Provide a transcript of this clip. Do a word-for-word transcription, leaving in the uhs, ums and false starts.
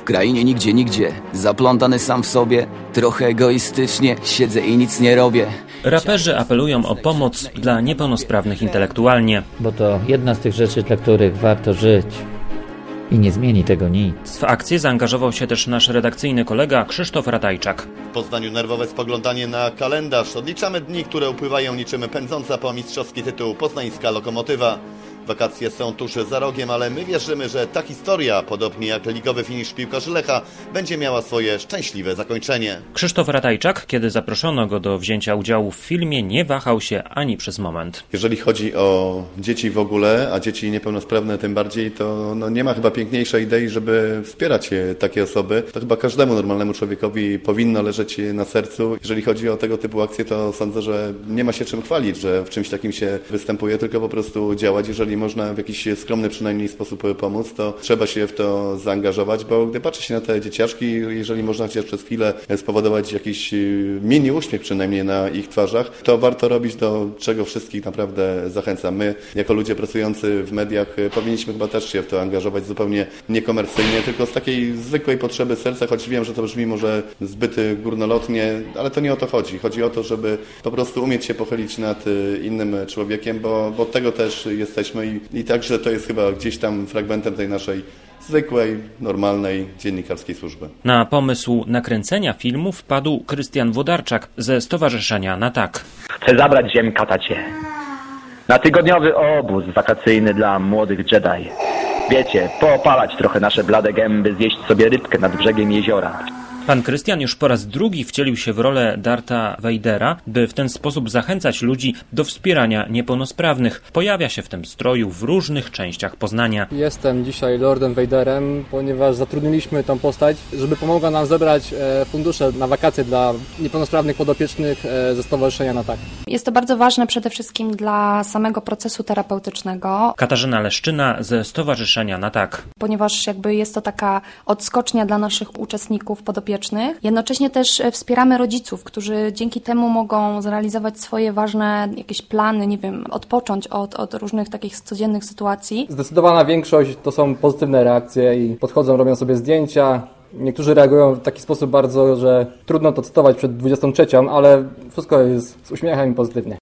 krainie nigdzie, nigdzie, zaplątany sam w sobie, trochę egoistycznie, siedzę i nic nie robię. Raperzy apelują o pomoc dla niepełnosprawnych intelektualnie. Bo to jedna z tych rzeczy, dla których warto żyć. I nie zmieni tego nic. W akcję zaangażował się też nasz redakcyjny kolega Krzysztof Ratajczak. W Poznaniu nerwowe spoglądanie na kalendarz. Odliczamy dni, które upływają niczym pędząca po mistrzowski tytuł poznańska lokomotywa. Wakacje są tuż za rogiem, ale my wierzymy, że ta historia, podobnie jak ligowy finisz piłkarzy Lecha, będzie miała swoje szczęśliwe zakończenie. Krzysztof Ratajczak, kiedy zaproszono go do wzięcia udziału w filmie, nie wahał się ani przez moment. Jeżeli chodzi o dzieci w ogóle, a dzieci niepełnosprawne tym bardziej, to no nie ma chyba piękniejszej idei, żeby wspierać takie osoby. To chyba każdemu normalnemu człowiekowi powinno leżeć na sercu. Jeżeli chodzi o tego typu akcje, to sądzę, że nie ma się czym chwalić, że w czymś takim się występuje, tylko po prostu działać. Jeżeli można w jakiś skromny przynajmniej sposób pomóc, to trzeba się w to zaangażować, bo gdy patrzy się na te dzieciaczki, jeżeli można chociaż przez chwilę spowodować jakiś mini uśmiech przynajmniej na ich twarzach, to warto robić, do czego wszystkich naprawdę zachęcam. My, jako ludzie pracujący w mediach, powinniśmy chyba też się w to angażować zupełnie niekomercyjnie, tylko z takiej zwykłej potrzeby serca, choć wiem, że to brzmi może zbyt górnolotnie, ale to nie o to chodzi. Chodzi o to, żeby po prostu umieć się pochylić nad innym człowiekiem, bo, bo od tego też jesteśmy. I, I także to jest chyba gdzieś tam fragmentem tej naszej zwykłej, normalnej dziennikarskiej służby. Na pomysł nakręcenia filmu wpadł Krystian Włodarczak ze Stowarzyszenia Na Tak. Chcę zabrać Ziemka tacie na tygodniowy obóz wakacyjny dla młodych Jedi. Wiecie, poopalać trochę nasze blade gęby, zjeść sobie rybkę nad brzegiem jeziora. Pan Krystian już po raz drugi wcielił się w rolę Dartha Vadera, by w ten sposób zachęcać ludzi do wspierania niepełnosprawnych. Pojawia się w tym stroju w różnych częściach Poznania. Jestem dzisiaj Lordem Vaderem, ponieważ zatrudniliśmy tą postać, żeby pomogła nam zebrać fundusze na wakacje dla niepełnosprawnych podopiecznych ze Stowarzyszenia Na Tak. Jest to bardzo ważne przede wszystkim dla samego procesu terapeutycznego. Katarzyna Leszczyna ze Stowarzyszenia Na Tak. Ponieważ jakby jest to taka odskocznia dla naszych uczestników podopiecznych. Jednocześnie też wspieramy rodziców, którzy dzięki temu mogą zrealizować swoje ważne jakieś plany, nie wiem, odpocząć od, od różnych takich codziennych sytuacji. Zdecydowana większość to są pozytywne reakcje i podchodzą, robią sobie zdjęcia. Niektórzy reagują w taki sposób bardzo, że trudno to cytować przed dwudziestą trzecią, ale wszystko jest z uśmiechem i pozytywnie.